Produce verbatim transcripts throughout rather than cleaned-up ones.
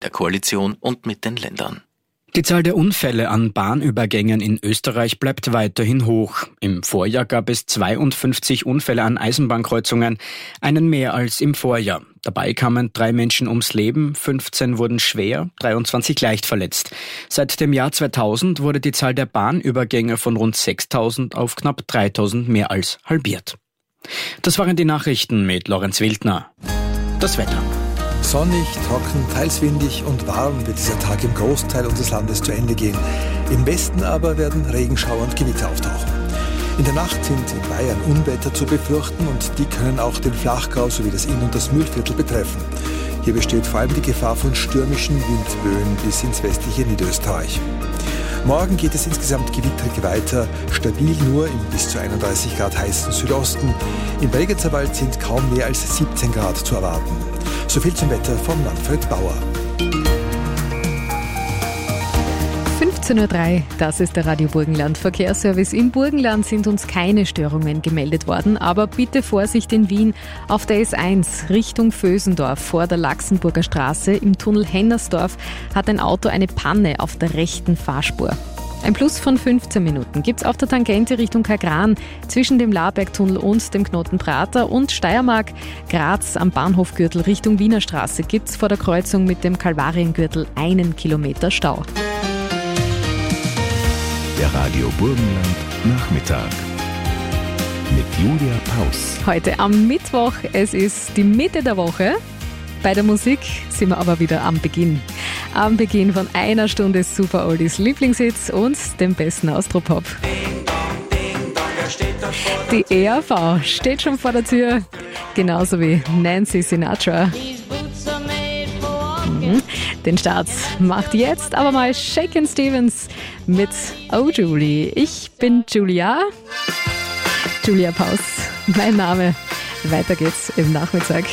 der Koalition und mit den Ländern. Die Zahl der Unfälle an Bahnübergängen in Österreich bleibt weiterhin hoch. Im Vorjahr gab es zweiundfünfzig Unfälle an Eisenbahnkreuzungen, einen mehr als im Vorjahr. Dabei kamen drei Menschen ums Leben, fünfzehn wurden schwer, dreiundzwanzig leicht verletzt. Seit dem Jahr zweitausend wurde die Zahl der Bahnübergänge von rund sechstausend auf knapp dreitausend mehr als halbiert. Das waren die Nachrichten mit Lorenz Wildner. Das Wetter. Sonnig, trocken, teils windig und warm wird dieser Tag im Großteil unseres Landes zu Ende gehen. Im Westen aber werden Regenschauer und Gewitter auftauchen. In der Nacht sind in Bayern Unwetter zu befürchten und die können auch den Flachgau sowie das Inn- und das Mühlviertel betreffen. Hier besteht vor allem die Gefahr von stürmischen Windböen bis ins westliche Niederösterreich. Morgen geht es insgesamt gewitterig weiter, stabil nur im bis zu einunddreißig Grad heißen Südosten. Im Bregenzerwald sind kaum mehr als siebzehn Grad zu erwarten. So viel zum Wetter von Manfred Bauer. fünfzehn Uhr drei, das ist der Radio Burgenland Verkehrsservice. Im Burgenland sind uns keine Störungen gemeldet worden, aber bitte Vorsicht in Wien. Auf der S eins Richtung Vösendorf vor der Laxenburger Straße im Tunnel Hennersdorf hat ein Auto eine Panne auf der rechten Fahrspur. Ein Plus von fünfzehn Minuten gibt's auf der Tangente Richtung Kagran zwischen dem Laarbergtunnel und dem Knoten Prater und Steiermark. Graz am Bahnhofgürtel Richtung Wiener Straße gibt's vor der Kreuzung mit dem Kalvariengürtel einen Kilometer Stau. Der Radio Burgenland Nachmittag mit Julia Paus. Heute am Mittwoch, es ist die Mitte der Woche. Bei der Musik sind wir aber wieder am Beginn. Am Beginn von einer Stunde Super Oldies Lieblingshits und dem besten Austropop. Die E R V steht schon vor der Tür, genauso wie Nancy Sinatra. Mhm. Den Start macht jetzt aber mal Shakin' Stevens mit Oh Julie. Ich bin Julia, Julia Paus, mein Name. Weiter geht's im Nachmittag.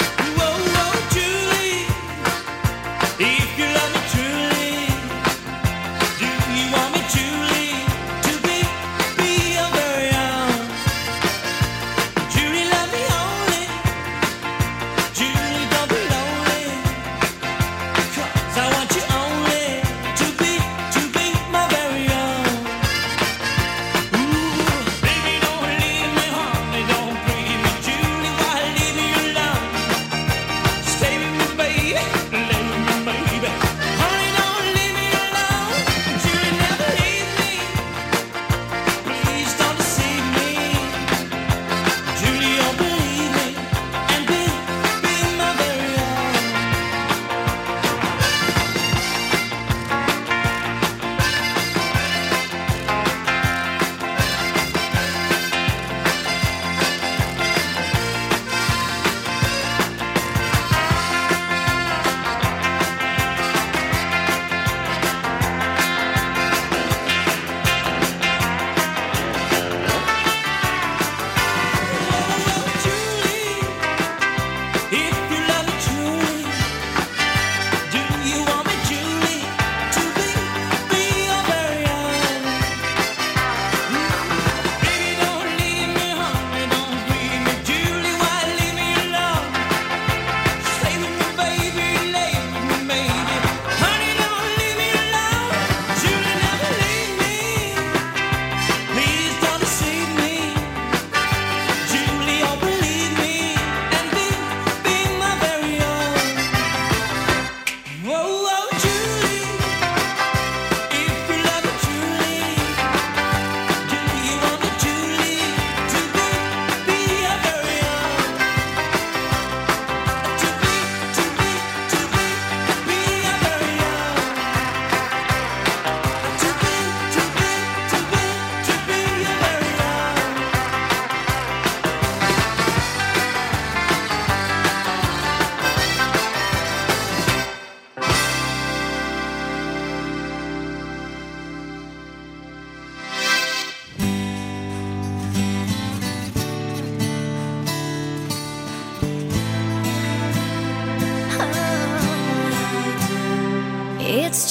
It's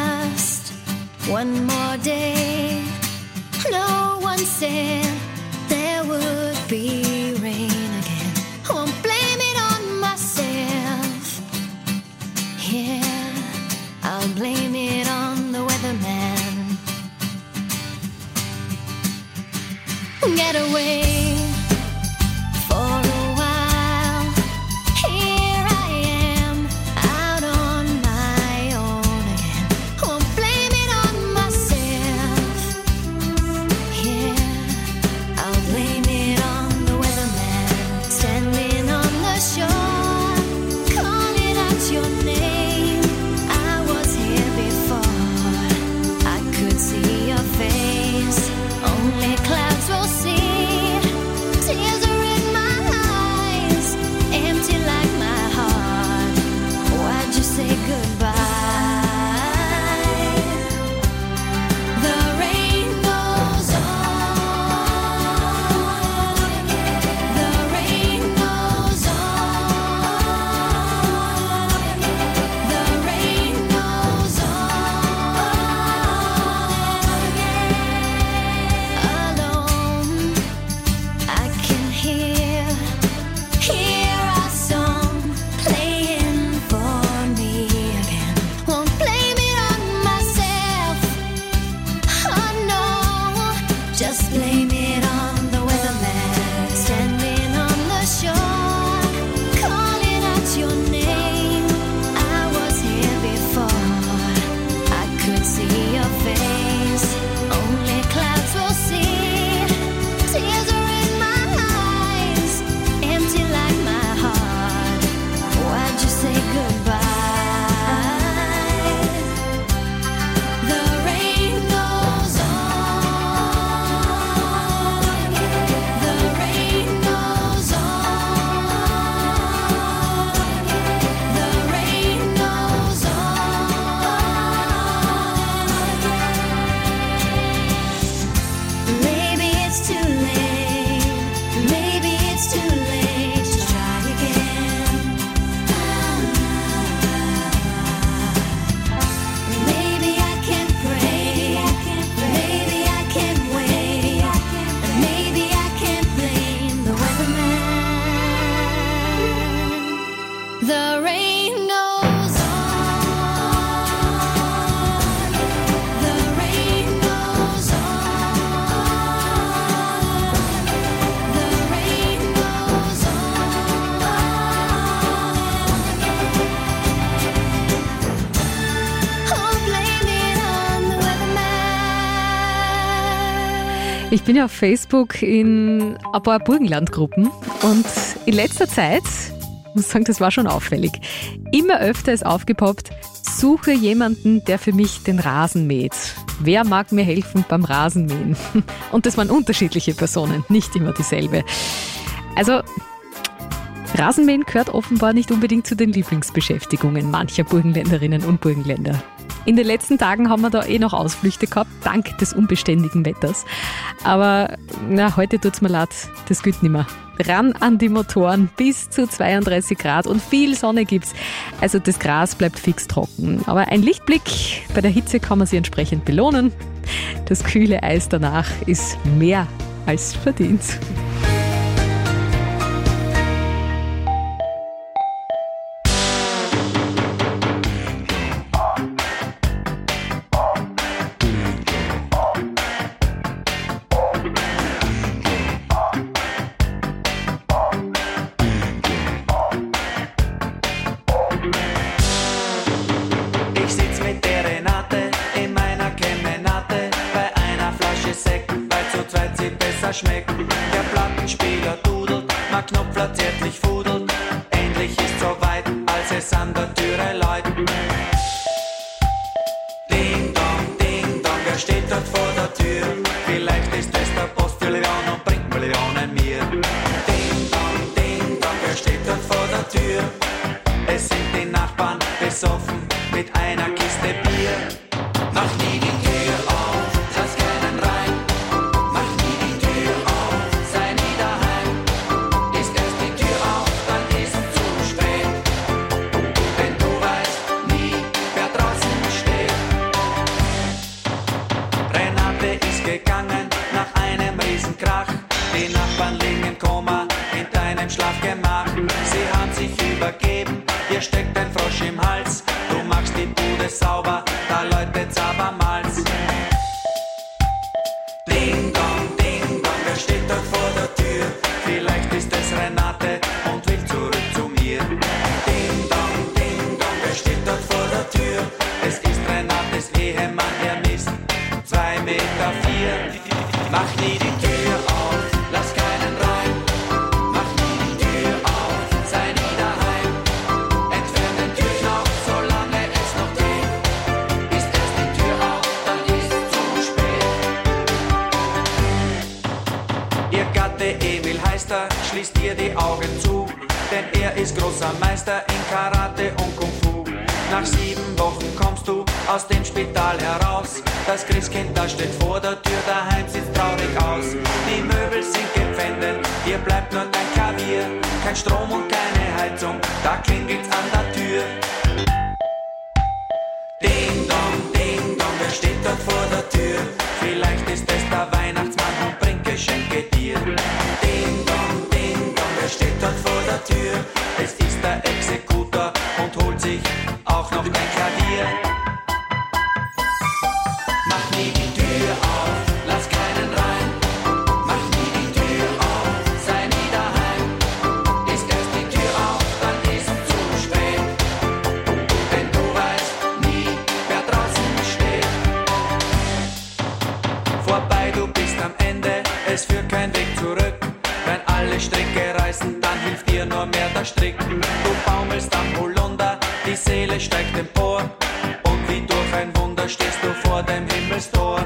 just one more day. No one said there would be rain again. Won't blame it on myself. Yeah. get away for a while. Here I am, out on my own again. Won't blame it on myself. Yeah, I'll blame it on the weatherman standing on the shore, calling out your name. I was here before. I could see your face. Only clouds will see. Tears are in my eyes, empty like my heart. Why'd you say goodbye? The rain goes on. The rain goes on. The rain goes on. Alone, I can hear, hear our song playing for me again. Won't blame it on myself. Oh no, just blame it on the weatherman standing on the shore, calling out your name. I was here before. I could see your face. Only clouds will see. Tears are in my eyes, empty like my heart. Why'd you say goodbye? The rain goes on. The rain goes on. The rain goes on. Maybe it's too late. Maybe it's too late to try again. Maybe I can pray. Maybe I can wait. And maybe I can blame the weatherman. The rain goes on. The rain goes on. The rain goes on. Oh, blame it on the weatherman. Ich bin ja auf Facebook in ein paar Burgenlandgruppen und in letzter Zeit, ich muss sagen, das war schon auffällig, immer öfter ist aufgepoppt, suche jemanden, der für mich den Rasen mäht. Wer mag mir helfen beim Rasenmähen? Und das waren unterschiedliche Personen, nicht immer dieselbe. Also Rasenmähen gehört offenbar nicht unbedingt zu den Lieblingsbeschäftigungen mancher Burgenländerinnen und Burgenländer. In den letzten Tagen haben wir da eh noch Ausflüchte gehabt, dank des unbeständigen Wetters. Aber na, heute tut's mir leid, das gilt nicht mehr. Ran an die Motoren, bis zu zweiunddreißig Grad und viel Sonne gibt's. Also das Gras bleibt fix trocken. Aber ein Lichtblick, bei der Hitze kann man sie entsprechend belohnen. Das kühle Eis danach ist mehr als verdient. Ich sitz mit der Renate in meiner Kemenate bei einer Flasche Sekt, weil zu zweit sie besser schmeckt. Der Plattenspieler dudelt, mein Knopfler zärtlich fudelt. Endlich ist soweit, als es an der Türe läutet. Ding dong, ding dong, wer steht dort vor der Tür? Vielleicht ist es der Postillon und bringt Millionen mir. Ding dong, ding dong, wer steht dort vor der Tür? Es sind die Nachbarn besoffen mit einer Kiste Bier. Mach nie die Tür auf, lass keinen rein. Mach nie die Tür auf, sei nie daheim. Ist erst die Tür auf, dann ist zu spät. Denn du weißt nie, wer draußen steht. Renate ist gegangen nach einem Riesenkrach. Die Nachbarn liegen im Koma in deinem Schlafgemach. Sie haben sich übergeben, dir steckt ein Frosch im Hals. Du machst die Bude sauber, da läutet's abermals. Ding dong, ding dong, wer steht Gatte Emil heißt er, schließ dir die Augen zu, denn er ist großer Meister in Karate und Kung Fu. Nach sieben Wochen kommst du aus dem Spital heraus. Das Christkind, das steht vor der Tür, daheim sieht's traurig aus. Die Möbel sind gepfändet, dir bleibt nur dein Klavier. Kein Strom und keine Heizung, da klingelt's an der Tür. Ding dong, ding dong, wer steht dort vor der Tür? Vielleicht ist es der Weihnachtsmann und bringt Geschenke dir. Ding dong, ding dong, wer steht dort vor der Tür? Es ist der Exekutor und holt sich auch noch dein Klavier. Mach nie die Tür auf, lass keinen rein. Mach nie die Tür auf, sei nie daheim. Ist erst die Tür auf, dann ist zu spät. Denn du weißt nie, wer draußen steht. Vorbei, du bist am Ende, es führt kein Weg zurück. Wenn alle Stricke reißen, dann hilft dir nur mehr der Strick. Du baumelst am Holunder, die Seele steigt empor. Und wie durch ein Wunder stehst du vor dem Himmelstor.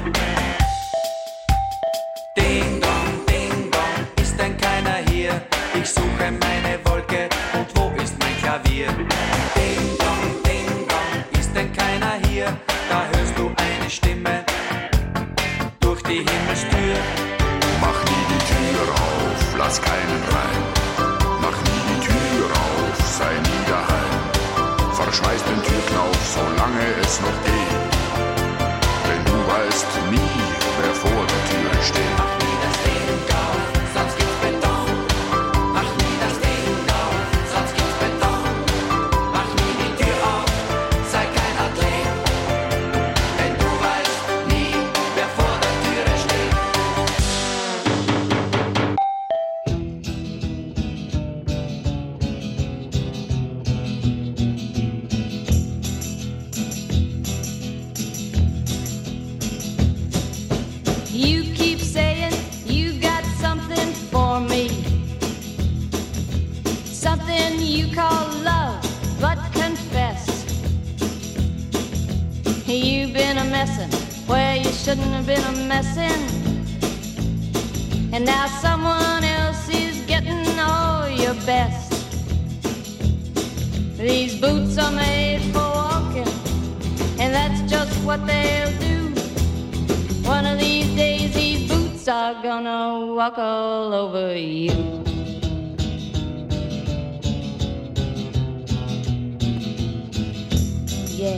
Ding dong, ding dong, ist denn keiner hier? Ich suche meine Wolke und wo ist mein Klavier? Ding dong, ding dong, ist denn keiner hier? Da hörst du eine Stimme durch die Himmelstür. Mach nie die Tür auf, lass keinen rein. Mach nie die Tür auf, sei nie daheim. Verschmeiß den Türknauf, solange es noch geht. Denn du weißt nie, wer vor der Türe steht. Mach nie das Ding auf, sonst gibt's Beton. Mach nie das Ding auf, sonst gibt's Beton. Mach nie die Tür auf, sei kein Athlet. Denn du weißt nie, wer vor der Türe steht. You keep saying you got something for me, something you call love, but confess you've been a messin' where you shouldn't have been a messin', and now someone else is getting all your best. These boots are made for walking, and that's just what they'll do. One of these days these boots are gonna walk all over you. Yeah.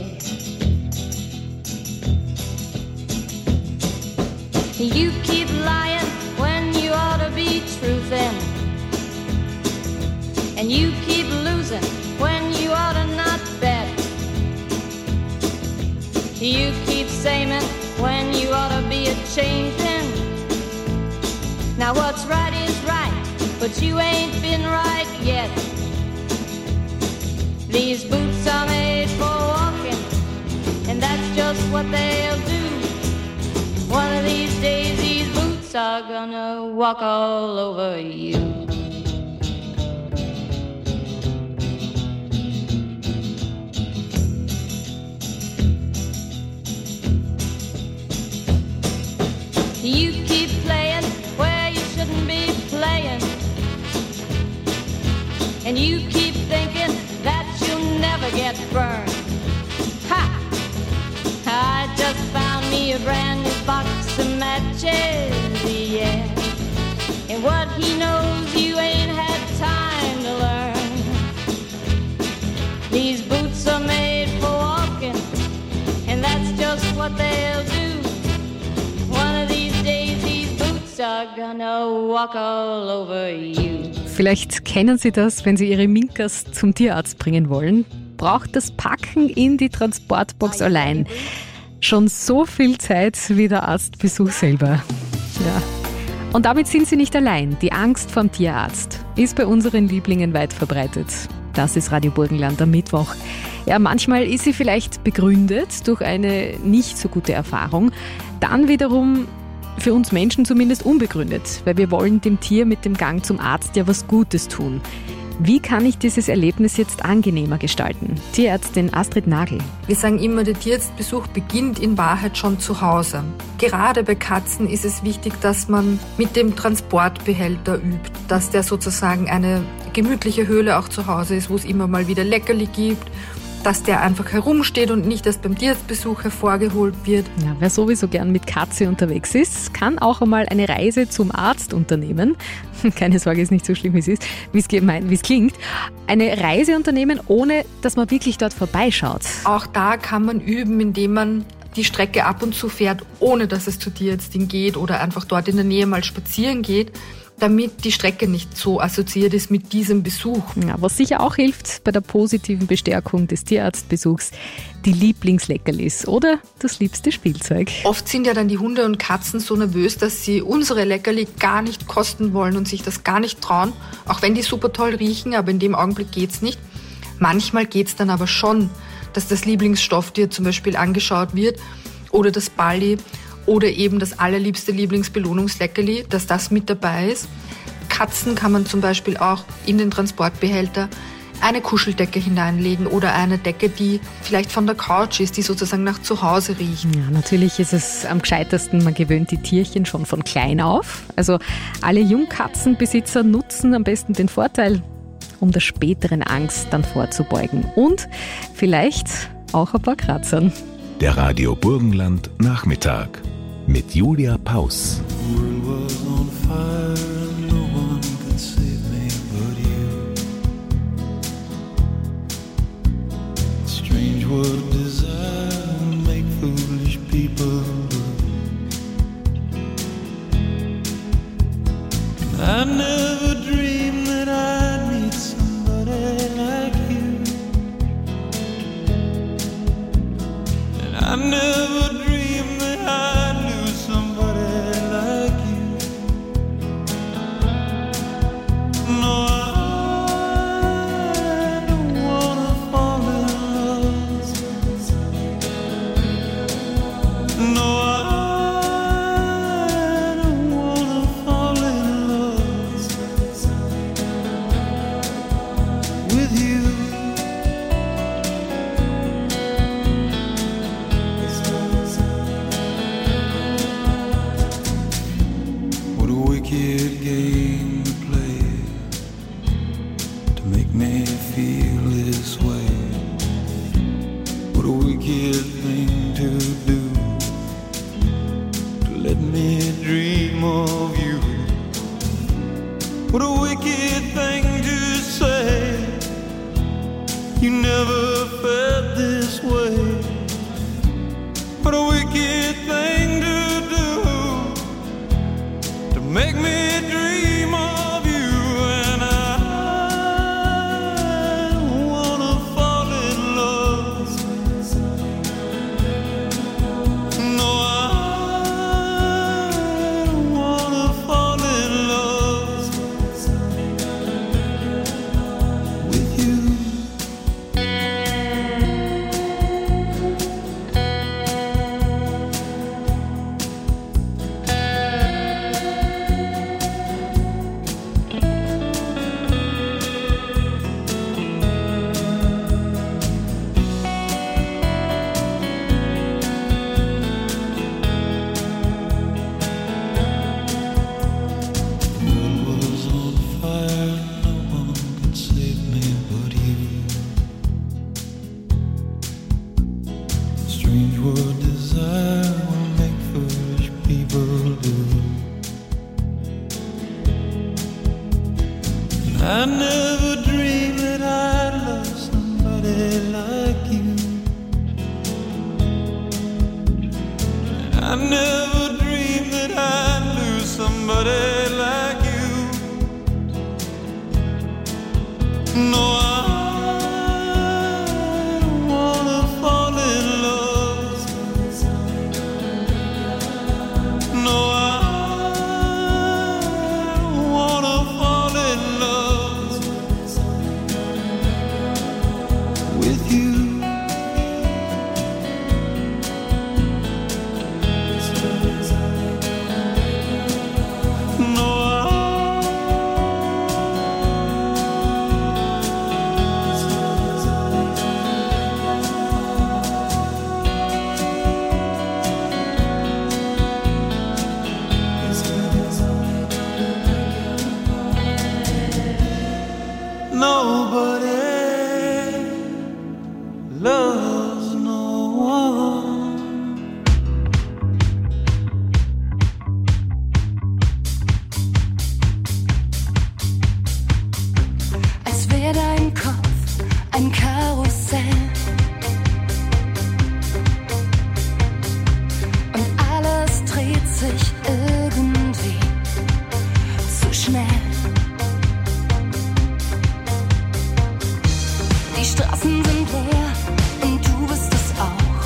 You keep lying when you ought to be truthin', and you keep losing when you ought to not bet. You keep saying when you ought to be a changin'. Now what's right is right, but you ain't been right yet. These boots are made for walking, and that's just what they'll do. One of these days these boots are gonna walk all over you. You keep playing where you shouldn't be playing, and you keep thinking that you'll never get burned. Ha! I just found me a brand new box of matches, yeah. And what he knows you ain't had time to learn. These boots are made for walking, and that's just what they'll do. One of these days these boots are gonna walk all over you. Vielleicht kennen Sie das, wenn Sie Ihre Minkas zum Tierarzt bringen wollen. Braucht das Packen in die Transportbox allein schon so viel Zeit wie der Arztbesuch selber. Ja. Und damit sind Sie nicht allein. Die Angst vorm Tierarzt ist bei unseren Lieblingen weit verbreitet. Das ist Radio Burgenland am Mittwoch. Ja, manchmal ist sie vielleicht begründet durch eine nicht so gute Erfahrung. Dann wiederum für uns Menschen zumindest unbegründet, weil wir wollen dem Tier mit dem Gang zum Arzt ja was Gutes tun. Wie kann ich dieses Erlebnis jetzt angenehmer gestalten? Tierärztin Astrid Nagel. Wir sagen immer, der Tierarztbesuch beginnt in Wahrheit schon zu Hause. Gerade bei Katzen ist es wichtig, dass man mit dem Transportbehälter übt, dass der sozusagen eine gemütliche Höhle auch zu Hause ist, wo es immer mal wieder Leckerli gibt, dass der einfach herumsteht und nicht erst beim Tierarztbesuch hervorgeholt wird. Ja, wer sowieso gern mit Katze unterwegs ist, kann auch einmal eine Reise zum Arzt unternehmen. Keine Sorge, ist nicht so schlimm, wie es ist, wie es gemeint, wie es klingt. Eine Reise unternehmen, ohne dass man wirklich dort vorbeischaut. Auch da kann man üben, indem man die Strecke ab und zu fährt, ohne dass es zur Tierärztin geht oder einfach dort in der Nähe mal spazieren geht, damit die Strecke nicht so assoziiert ist mit diesem Besuch. Ja, was sicher auch hilft bei der positiven Bestärkung des Tierarztbesuchs, die Lieblingsleckerlis oder das liebste Spielzeug. Oft sind ja dann die Hunde und Katzen so nervös, dass sie unsere Leckerli gar nicht kosten wollen und sich das gar nicht trauen, auch wenn die super toll riechen, aber in dem Augenblick geht's nicht. Manchmal geht's dann aber schon, dass das Lieblingsstofftier zum Beispiel angeschaut wird oder das Balli oder eben das allerliebste Lieblingsbelohnungsleckerli, dass das mit dabei ist. Katzen kann man zum Beispiel auch in den Transportbehälter eine Kuscheldecke hineinlegen oder eine Decke, die vielleicht von der Couch ist, die sozusagen nach Zuhause riecht. Ja, natürlich ist es am gescheitesten, man gewöhnt die Tierchen schon von klein auf. Also alle Jungkatzenbesitzer nutzen am besten den Vorteil, um der späteren Angst dann vorzubeugen. Und vielleicht auch ein paar Kratzern. Der Radio Burgenland Nachmittag mit Julia Paus. I never dreamed that I'd meet somebody like you, and I never dreamed that I'd lose somebody like you. No, I don't wanna fall in love. No, I don't wanna fall in love with you. What a wicked game to play to make me feel this way. What a wicked thing to do to let me dream of you. What a wicked thing to say. You never felt this way. What a wicked thing to do to make me dream of you. And I don't wanna fall in love. No, I don't wanna fall in love with you. The world was on fire, no one could save me but you. Strange what desire will make foolish people do. And I never dreamed that I'd love somebody like you. And I never dreamed that I'd lose somebody like you. No, I don't wanna fall in love. No, I don't wanna fall in love with you. ein Karussell. Und alles dreht sich irgendwie zu schnell. Die Straßen sind leer und du bist es auch.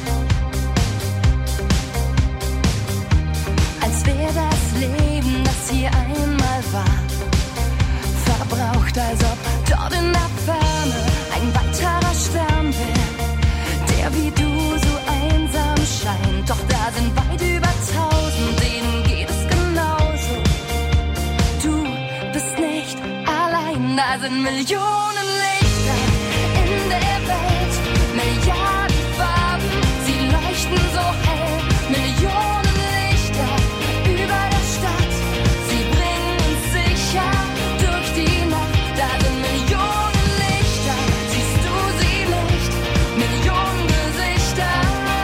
Als wäre das Leben, das hier einmal war, verbraucht, als ob dort in der Ferne ein weiterer Stern wäre, der wie du so einsam scheint. Doch da sind weit über tausend, denen geht es genauso. Du bist nicht allein, da sind Millionen Lichter in der Welt, Milliarden Farben, sie leuchten so hell, Millionen Lichter über der Stadt, sie bringen uns sicher durch die Nacht. Da sind Millionen Lichter, siehst du sie nicht? Millionen Gesichter,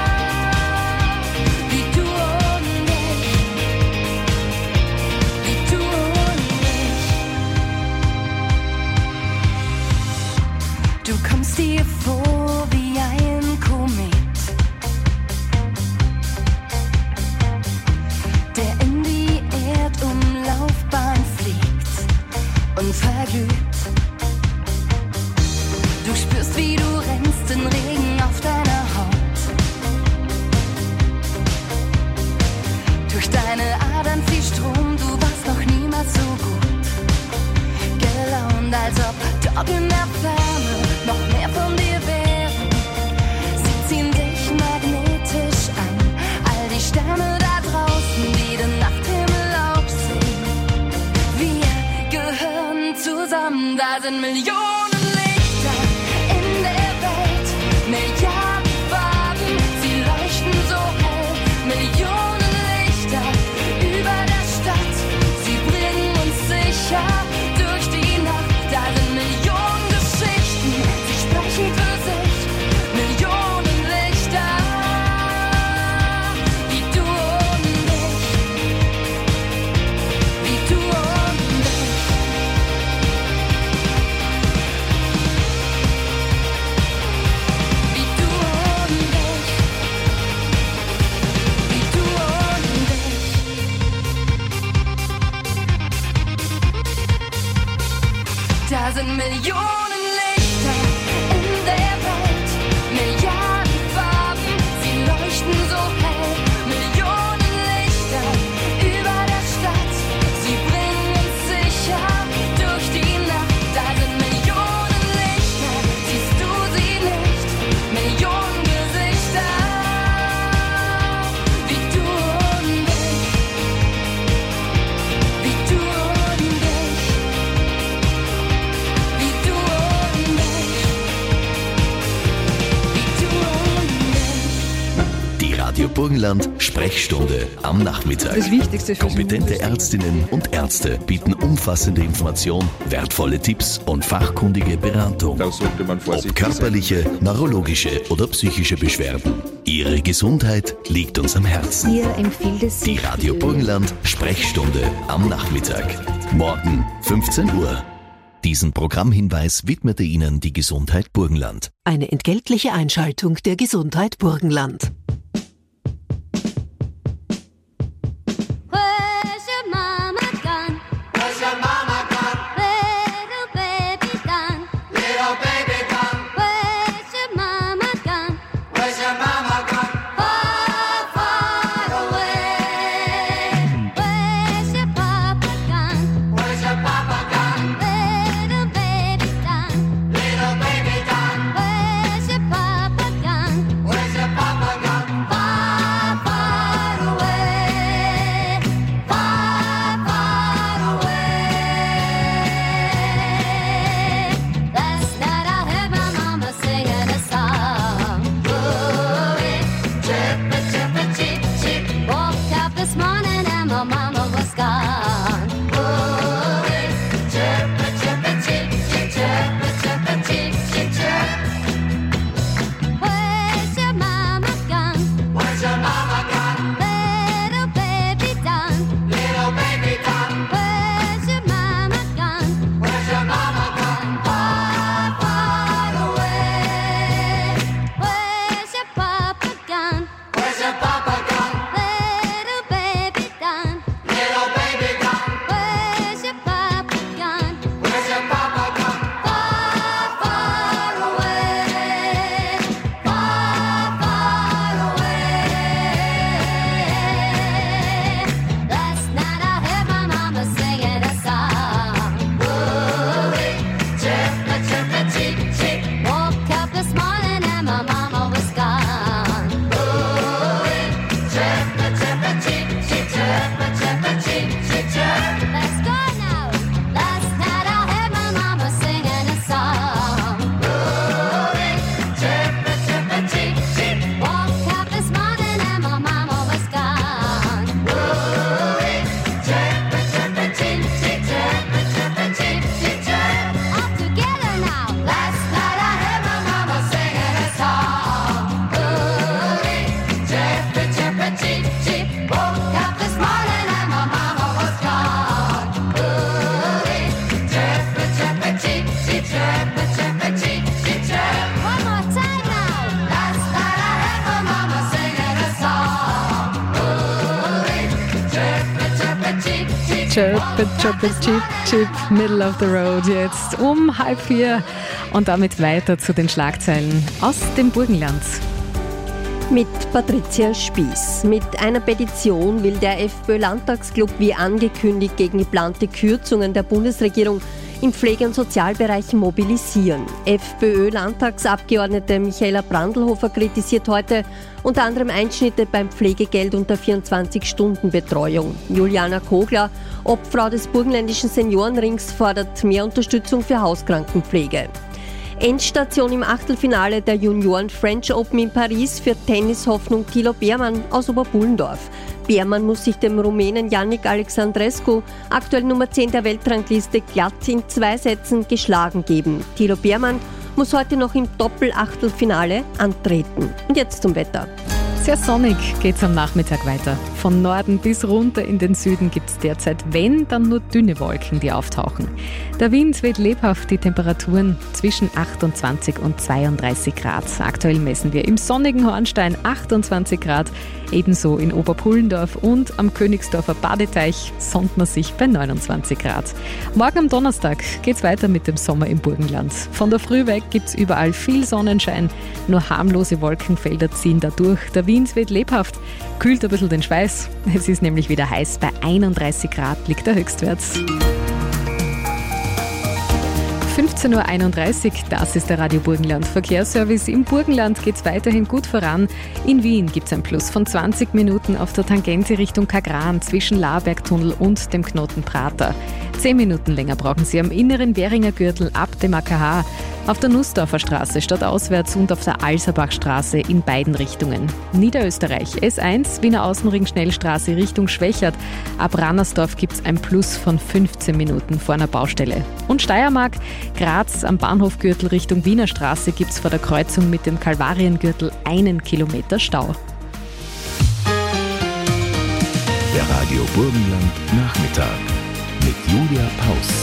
wie du und ich, wie du und ich. Du kommst dir vor wie ein Komet, der in die Erdumlaufbahn fliegt und verglüht. Du spürst, wie du rennst, den Regen auf deiner Haut. Durch deine Adern fließt Strom, du warst noch niemals so gut gelaunt, als ob dort in der Ferne noch mehr von dir wären. Sie ziehen dich magnetisch an, all die Sterne da draußen, die den Nachthimmel auch sehen. Wir gehören zusammen, da sind Millionen Lichter in der Welt, Milliarden Farben, sie leuchten so hell, Millionen Lichter über der Stadt, sie bringen uns sicher durch die Nacht. Da sind Millionen Geschichten, sie sprechen für sich, Millionen Lichter, wie du und ich, wie du und ich. Wie du und ich, wie du und ich. Da sind Millionen Lichter in der Welt, Milliarden Farben, sie leuchten so hell, Millionen Lichter über der Stadt, sie bringen uns sicher durch die Nacht. Da sind Millionen Lichter, siehst du sie nicht? Millionen Gesichter, wie du und ich, wie du und ich, wie du und ich, wie du und ich. Die Radio Burgenland Sprechstunde am Nachmittag. Das Wichtigste für Kompetente Ärztinnen und Ärzte bieten umfassende Information, wertvolle Tipps und fachkundige Beratung. Da sollte man Ob vorsichtig körperliche, neurologische oder psychische Beschwerden. Ihre Gesundheit liegt uns am Herzen. Hier empfiehlt es Die sich Radio Burgenland Sprechstunde am Nachmittag. Morgen fünfzehn Uhr. Diesen Programmhinweis widmete Ihnen die Gesundheit Burgenland. Eine entgeltliche Einschaltung der Gesundheit Burgenland. Where's your mama gone? Where's your mama gone? Little baby gone. Little baby gone. Where's your mama gone? Where's your mama gone? Far, far away. Where's your papa gone? Where's your papa gone? Little baby gone. Little baby gone. Where's your papa gone? Where's your papa gone? Chirp it, chirp it, chip, chip, middle of the road. Jetzt um halb vier und damit weiter zu den Schlagzeilen aus dem Burgenland. Mit Patricia Spieß. Mit einer Petition will der FPÖ-Landtagsclub wie angekündigt gegen geplante Kürzungen der Bundesregierung im Pflege- und Sozialbereich mobilisieren. FPÖ-Landtagsabgeordnete Michaela Brandlhofer kritisiert heute unter anderem Einschnitte beim Pflegegeld und der vierundzwanzig-Stunden-Betreuung. Juliana Kogler, Obfrau des Burgenländischen Seniorenrings, fordert mehr Unterstützung für Hauskrankenpflege. Endstation im Achtelfinale der Junioren French Open in Paris für Tennishoffnung Thilo Beermann aus Oberpullendorf. Beermann muss sich dem Rumänen Yannick Alexandrescu, aktuell Nummer zehn der Weltrangliste, glatt in zwei Sätzen geschlagen geben. Thilo Beermann muss heute noch im Doppel-Achtelfinale antreten. Und jetzt zum Wetter. Sehr sonnig geht's am Nachmittag weiter. Von Norden bis runter in den Süden gibt's derzeit, wenn, dann nur dünne Wolken, die auftauchen. Der Wind weht lebhaft, die Temperaturen zwischen achtundzwanzig und zweiunddreißig Grad. Aktuell messen wir im sonnigen Hornstein achtundzwanzig Grad, ebenso in Oberpullendorf und am Königsdorfer Badeteich sonnt man sich bei neunundzwanzig Grad. Morgen am Donnerstag geht's weiter mit dem Sommer im Burgenland. Von der Früh weg gibt's überall viel Sonnenschein, nur harmlose Wolkenfelder ziehen da durch. Der Wind weht lebhaft, kühlt ein bisschen den Schweiß. Es ist nämlich wieder heiß, bei einunddreißig Grad liegt der Höchstwert. fünfzehn Uhr einunddreißig, das ist der Radio Burgenland Verkehrsservice. Im Burgenland geht es weiterhin gut voran. In Wien gibt es ein Plus von zwanzig Minuten auf der Tangente Richtung Kagran zwischen Laarbergtunnel und dem Knoten Prater. Zehn Minuten länger brauchen Sie am inneren Währinger Gürtel ab dem A K H, auf der Nussdorfer Straße stadtauswärts und auf der Alserbachstraße in beiden Richtungen. Niederösterreich S eins, Wiener Außenring Schnellstraße Richtung Schwächert. Ab Rannersdorf gibt es ein Plus von fünfzehn Minuten vor einer Baustelle. Und Steiermark, Graz am Bahnhofgürtel Richtung Wiener Straße gibt es vor der Kreuzung mit dem Kalvariengürtel einen Kilometer Stau. Der Radio Burgenland Nachmittag mit Julia Paus.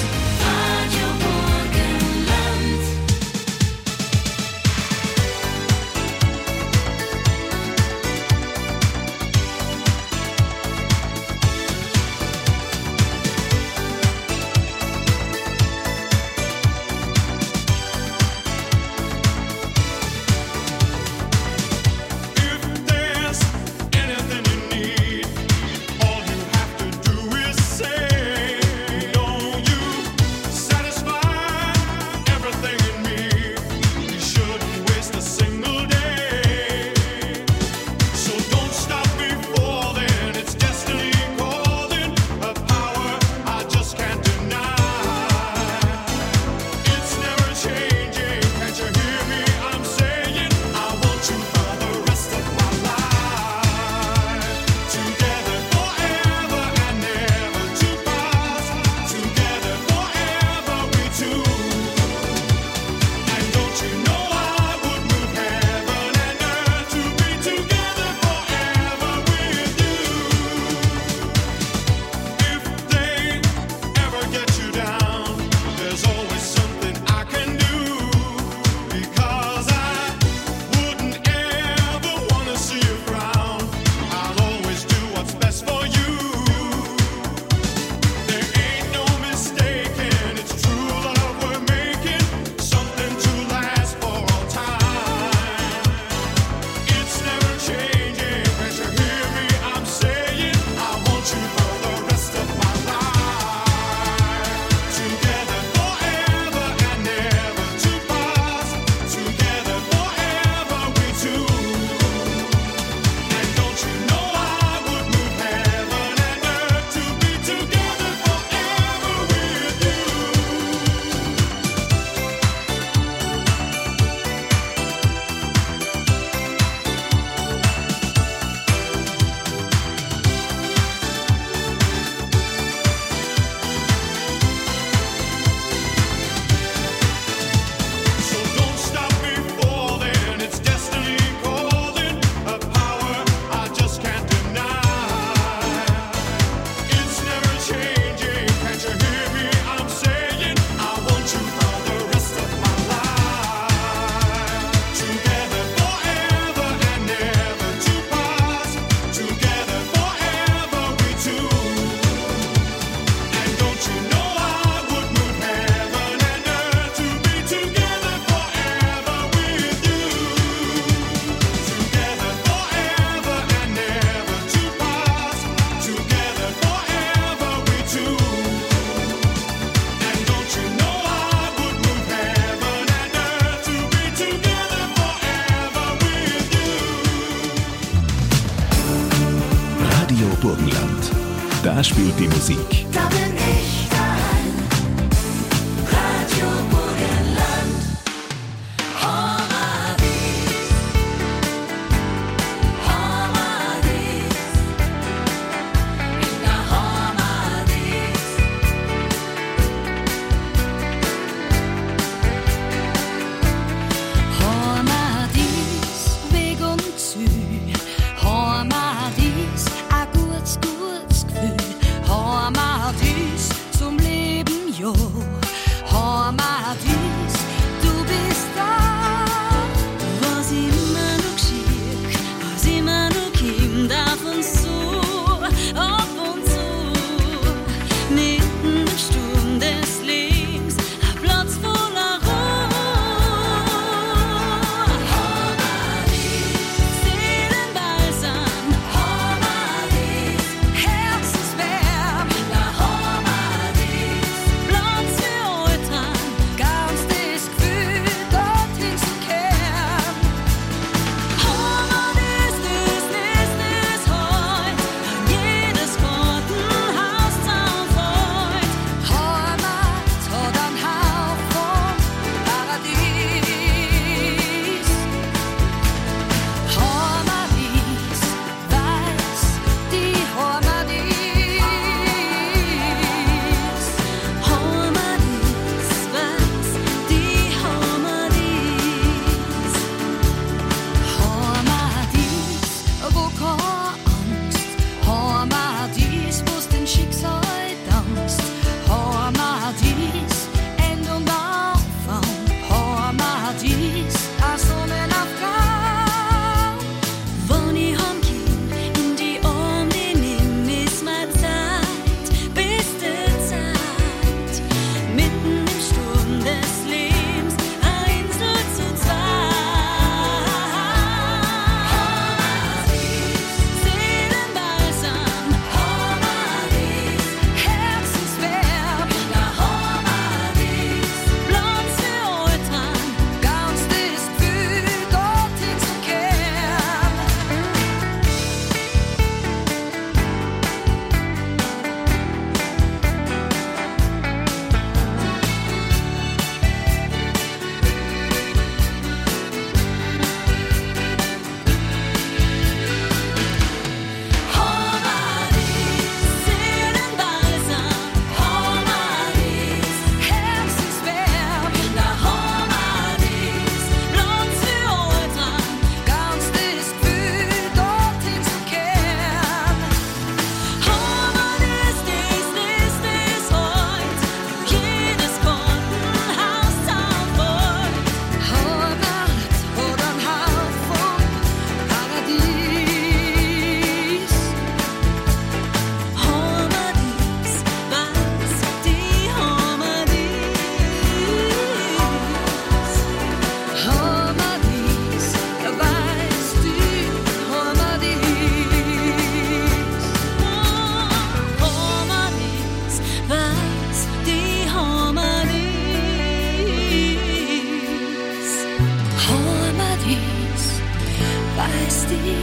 All you have to do is say, don't you Da spielt die Musik. Da bin ich daheim. Radio Burgenland. Paradies. Paradies. In der Paradies. Paradies, Weg und Ziel. Paradies, a gutes, gutes Gefühl. Paradies, zum Leben, jo. Paradies, du bist da. Was immer noch geschieht, was immer noch kommt, auf uns zu, auf uns zu. Mitten im Sturm des Lebens, ein Platz voller Ruhe. Paradies, Seelenbalsam. Paradies, Herzenswärme. Paradies, Platz für Eltern, ganz das Gefühl, dorthin zu kehren. Paradies, das, das, das heut, an jedes Gartenhaus zaunfreut. Heimat hat einen Hauch von Paradies. Paradies, weiß die Paradies. Paradies, weiß die Paradies. Paradies, wo keine Angst. Paradies, wo's den Schicksal tanzt. Paradies, End und Anfang. Paradies, a Sonnenaufgang. Wann ich heimkomm, in die Arme nimm, ist meine Zeit, beste Zeit. Mitten im Sturm des Lebens, ein Insel zu zweit. Paradies, Seelenbalsam. Paradies, Herzenswärme. Paradies, Platz für Eltern, ganz das Gefühl, dorthin zu kehren. Paradies, Seelenbalsam. Paradies, Herzenswärme. Paradies, Platz für Eltern, ganz das Gefühl, dorthin zu kehren. Paradies, das, das, das heut, jedes Gartenhaus zaunfreut. Heimat hat einen Hauch von Paradies. Paradies, weiß die Paradies. Paradies, weiß die Paradies. Paradies, weiß die Paradies. Paradies, weiß die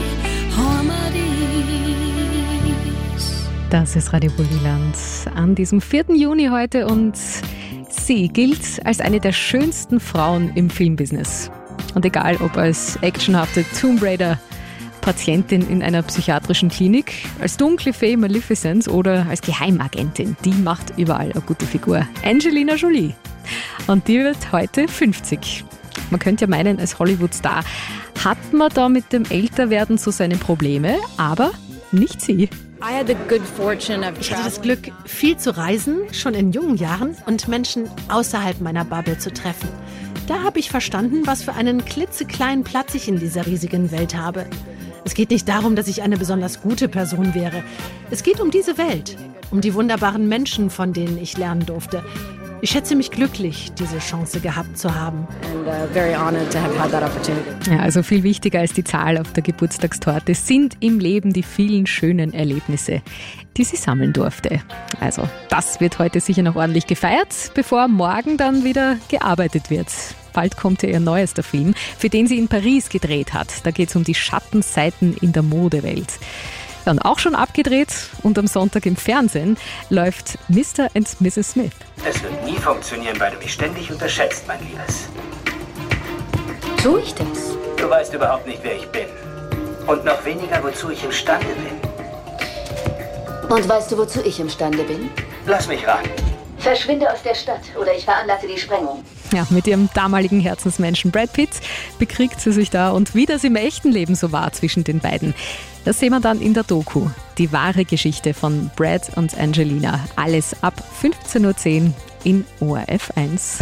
Paradies. Das ist Radio Burgenland an diesem vierten Juni heute und sie gilt als eine der schönsten Frauen im Filmbusiness. Und egal ob als actionhafte Tomb Raider Patientin in einer psychiatrischen Klinik, als dunkle Fee Maleficent oder als Geheimagentin, die macht überall eine gute Figur. Angelina Jolie. Und die wird heute fünfzig. Man könnte ja meinen, als Hollywood-Star hat man da mit dem Älterwerden so seine Probleme, aber nicht sie. Ich hatte das Glück, viel zu reisen, schon in jungen Jahren, und Menschen außerhalb meiner Bubble zu treffen. Da habe ich verstanden, was für einen klitzekleinen Platz ich in dieser riesigen Welt habe. Es geht nicht darum, dass ich eine besonders gute Person wäre. Es geht um diese Welt, um die wunderbaren Menschen, von denen ich lernen durfte. Ich schätze mich glücklich, diese Chance gehabt zu haben. And, uh, very honored to have had that opportunity. Ja, also viel wichtiger als die Zahl auf der Geburtstagstorte sind im Leben die vielen schönen Erlebnisse, die sie sammeln durfte. Also das wird heute sicher noch ordentlich gefeiert, bevor morgen dann wieder gearbeitet wird. Bald kommt ja ihr neuester Film, für den sie in Paris gedreht hat. Da geht es um die Schattenseiten in der Modewelt. Ja, und auch schon abgedreht und am Sonntag im Fernsehen läuft Mister and Misses Smith. Es wird nie funktionieren, weil du mich ständig unterschätzt, mein Liebes. Tu ich das? Du weißt überhaupt nicht, wer ich bin. Und noch weniger, wozu ich imstande bin. Und weißt du, wozu ich imstande bin? Lass mich raten. Verschwinde aus der Stadt oder ich veranlasse die Sprengung. Ja, mit ihrem damaligen Herzensmenschen Brad Pitt bekriegt sie sich da und wie das im echten Leben so war zwischen den beiden. Das sehen wir dann in der Doku. Die wahre Geschichte von Brad und Angelina. Alles ab fünfzehn Uhr zehn in O R F eins.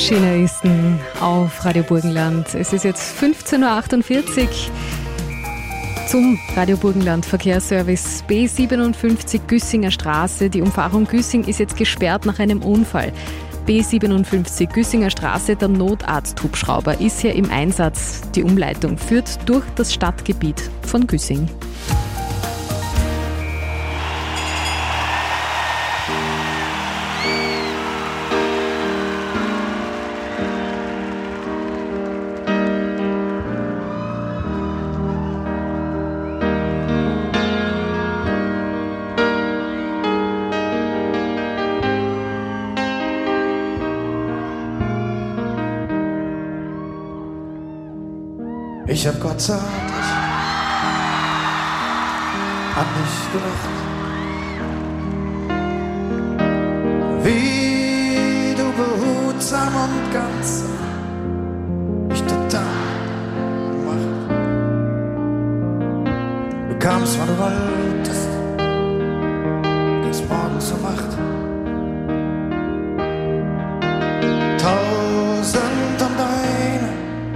Chinaisten auf Radio Burgenland. Es ist jetzt fünfzehn Uhr achtundvierzig. Zum Radio Burgenland Verkehrsservice B siebenundfünfzig Güssinger Straße. Die Umfahrung Güssing ist jetzt gesperrt nach einem Unfall. B siebenundfünfzig Güssinger Straße, der Notarzthubschrauber ist hier im Einsatz. Die Umleitung führt durch das Stadtgebiet von Güssing. Ich hab Gott sei Dank an mich gedacht, wie du behutsam und ganz mich total gemacht. Du kamst, wann du wolltest, gingst morgens um acht. Tausend und eine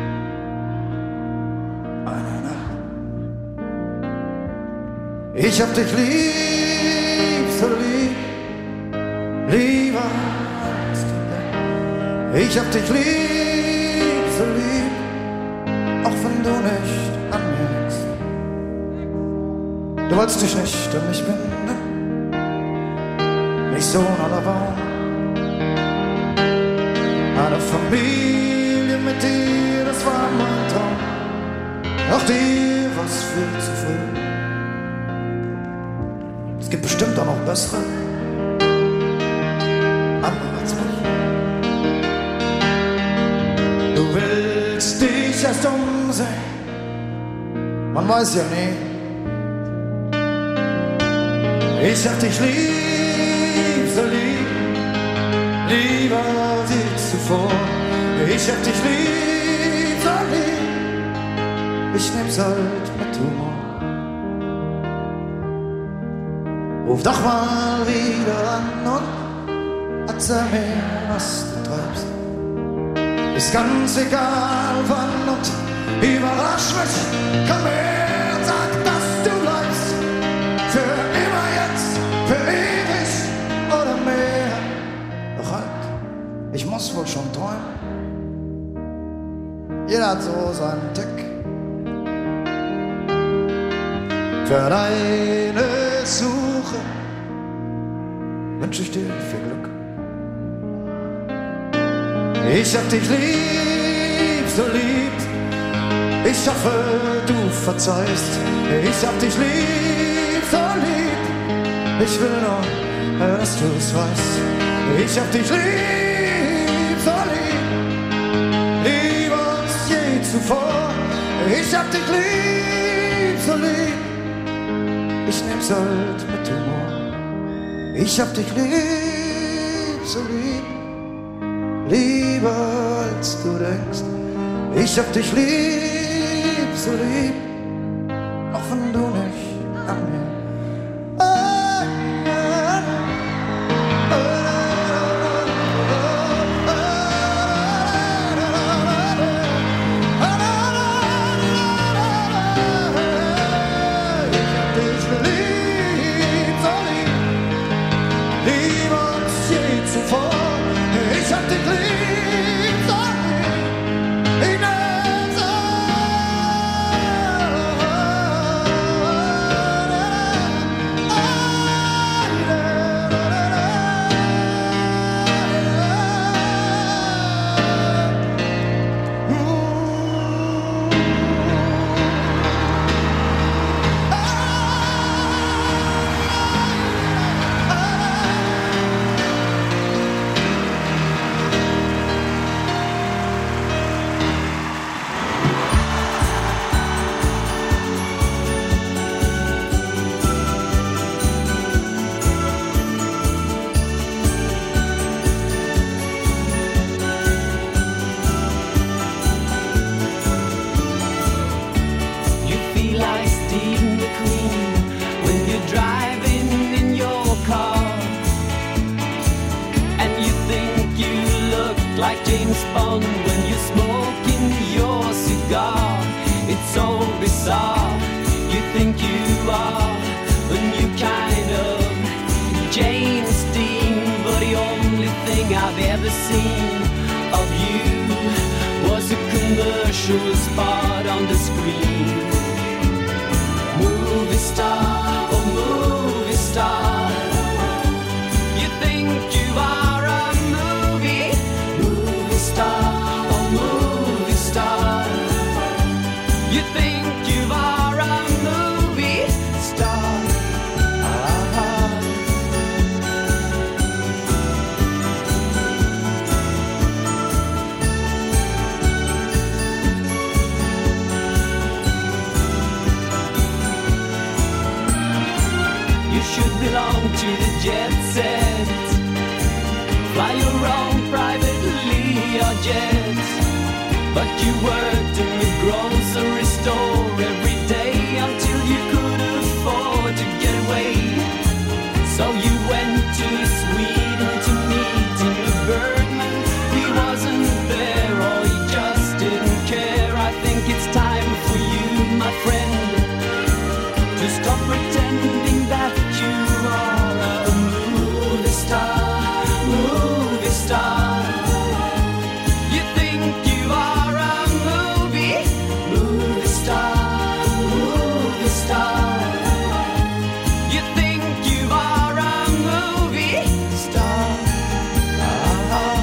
Ich hab dich lieb, so lieb, lieber als du denkst. Ich hab dich lieb, so lieb, auch wenn du nicht an mir hängst. Du wolltest dich nicht an mich binden, nicht so ein aller Baum. Eine Familie mit dir, das war mein Traum. Doch dir war's viel zu früh. Es gibt bestimmt auch noch bessere, andere als mich. Du willst dich erst umsehen, man weiß ja nie. Ich hab dich lieb, so lieb, lieber als je zuvor. Ich hab dich lieb, so lieb, ich nehm's halt mit Humor. Ruf doch mal wieder an und erzähl mir, was du treibst. Ist ganz egal wann und überrasch mich. Komm her und sag, dass du bleibst. Für immer jetzt, für ewig oder mehr. Doch halt, ich muss wohl schon träumen. Jeder hat so seinen Tick. Für deine Suche wünsche ich dir viel Glück. Ich hab dich lieb, so lieb. Ich hoffe, du verzeihst. Ich hab dich lieb, so lieb. Ich will nur, dass du es weißt. Ich hab dich lieb, so lieb, lieber als je zuvor. Ich hab dich lieb, so lieb. Ich nehm's halt mit Humor. Ich hab dich lieb, so lieb, lieber als du denkst. Ich hab dich lieb, so lieb, auch wenn du nicht an mir. James Bond when you're smoking your cigar. It's so bizarre. You think you are a new kind of James Dean, but the only thing I've ever seen of you was a commercial spot on the screen. Movie star, oh movie star, you think you are a movie, movie star, oh movie star, you think you are a movie star. Ah. You should belong to the jet set. Fly your own private Learjet. But you worked in the grocery store every day until you could afford to get away. So you went to Sweden to meet Ingmar Bergman. He wasn't there or he just didn't care. I think it's time for you, my friend, to stop pretending that you are a movie star, movie star. You think you are a movie, movie star, movie star. You think you are a movie star. Ah.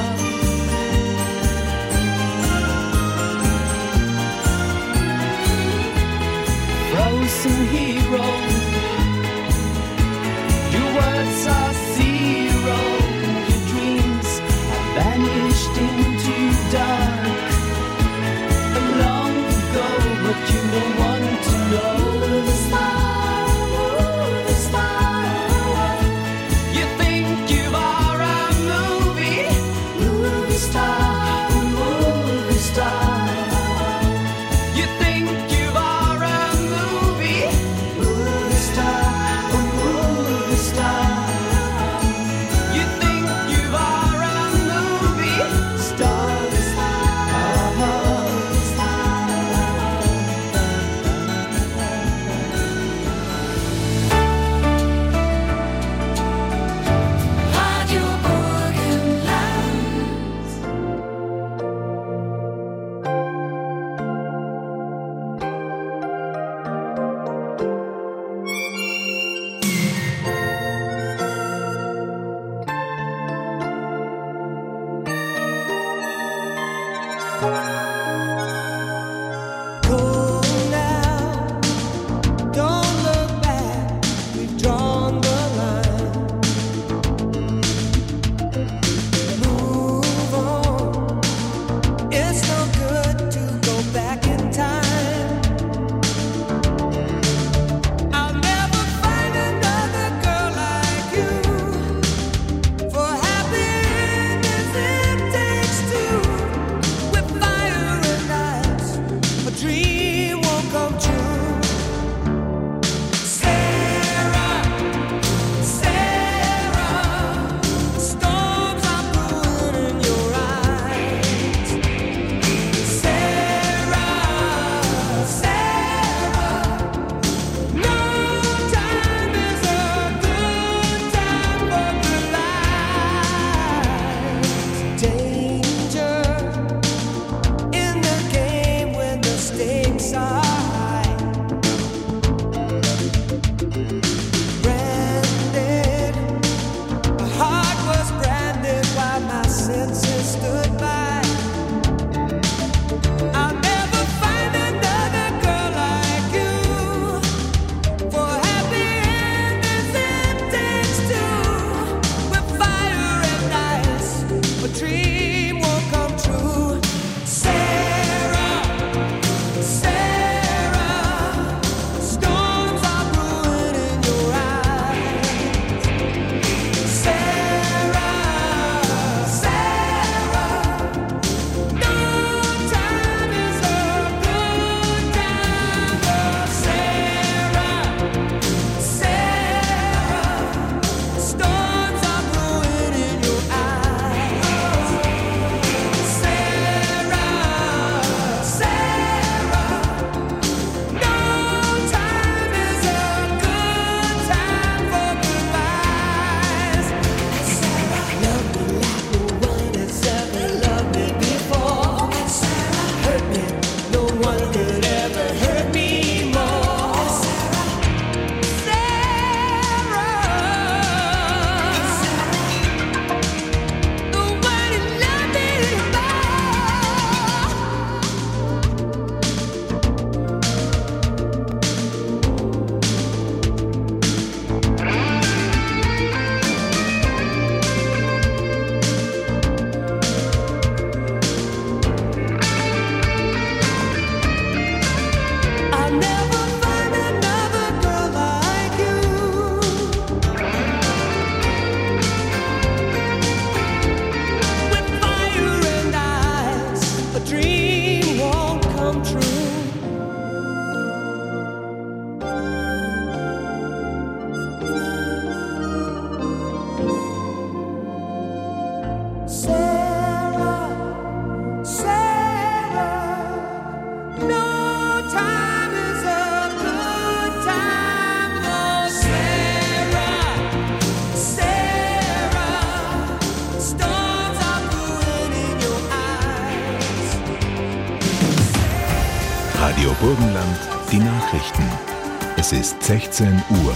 Radio Burgenland, die Nachrichten. Es ist sechzehn Uhr.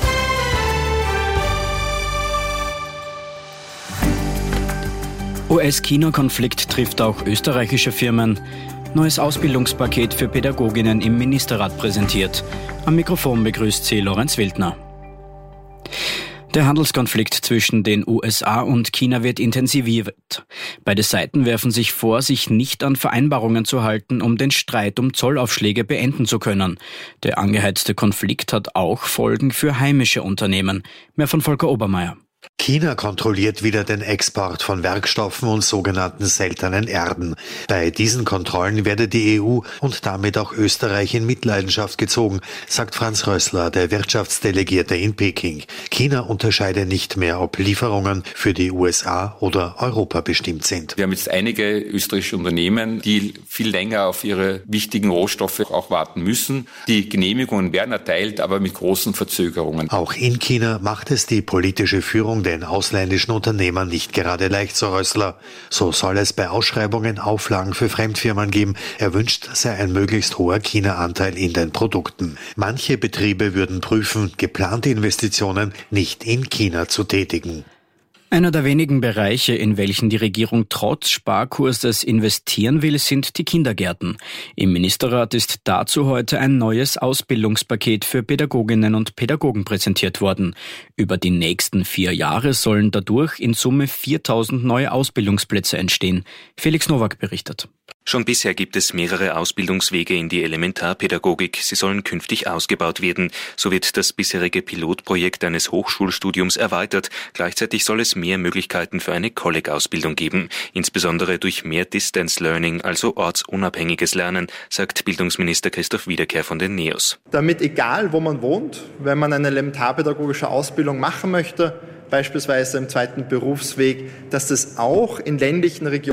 U S-China-Konflikt trifft auch österreichische Firmen. Neues Ausbildungspaket für Pädagoginnen im Ministerrat präsentiert. Am Mikrofon begrüßt sie Lorenz Wildner. Der Handelskonflikt zwischen den U S A und China wird intensiviert. Beide Seiten werfen sich vor, sich nicht an Vereinbarungen zu halten, um den Streit um Zollaufschläge beenden zu können. Der angeheizte Konflikt hat auch Folgen für heimische Unternehmen. Mehr von Volker Obermeier. China kontrolliert wieder den Export von Werkstoffen und sogenannten seltenen Erden. Bei diesen Kontrollen werde die E U und damit auch Österreich in Mitleidenschaft gezogen, sagt Franz Rössler, der Wirtschaftsdelegierte in Peking. China unterscheide nicht mehr, ob Lieferungen für die U S A oder Europa bestimmt sind. Wir haben jetzt einige österreichische Unternehmen, die viel länger auf ihre wichtigen Rohstoffe auch warten müssen. Die Genehmigungen werden erteilt, aber mit großen Verzögerungen. Auch in China macht es die politische Führung den ausländischen Unternehmern nicht gerade leicht, so Rössler. So soll es bei Ausschreibungen Auflagen für Fremdfirmen geben. Erwünscht sei ein möglichst hoher China-Anteil in den Produkten. Manche Betriebe würden prüfen, geplante Investitionen nicht in China zu tätigen. Einer der wenigen Bereiche, in welchen die Regierung trotz Sparkurses investieren will, sind die Kindergärten. Im Ministerrat ist dazu heute ein neues Ausbildungspaket für Pädagoginnen und Pädagogen präsentiert worden. Über die nächsten vier Jahre sollen dadurch in Summe viertausend neue Ausbildungsplätze entstehen. Felix Nowak berichtet. Schon bisher gibt es mehrere Ausbildungswege in die Elementarpädagogik. Sie sollen künftig ausgebaut werden. So wird das bisherige Pilotprojekt eines Hochschulstudiums erweitert. Gleichzeitig soll es mehr Möglichkeiten für eine Kolleg-Ausbildung geben. Insbesondere durch mehr Distance Learning, also ortsunabhängiges Lernen, sagt Bildungsminister Christoph Wiederkehr von den NEOS. Damit egal wo man wohnt, wenn man eine elementarpädagogische Ausbildung machen möchte, beispielsweise im zweiten Berufsweg, dass das auch in ländlichen Regionen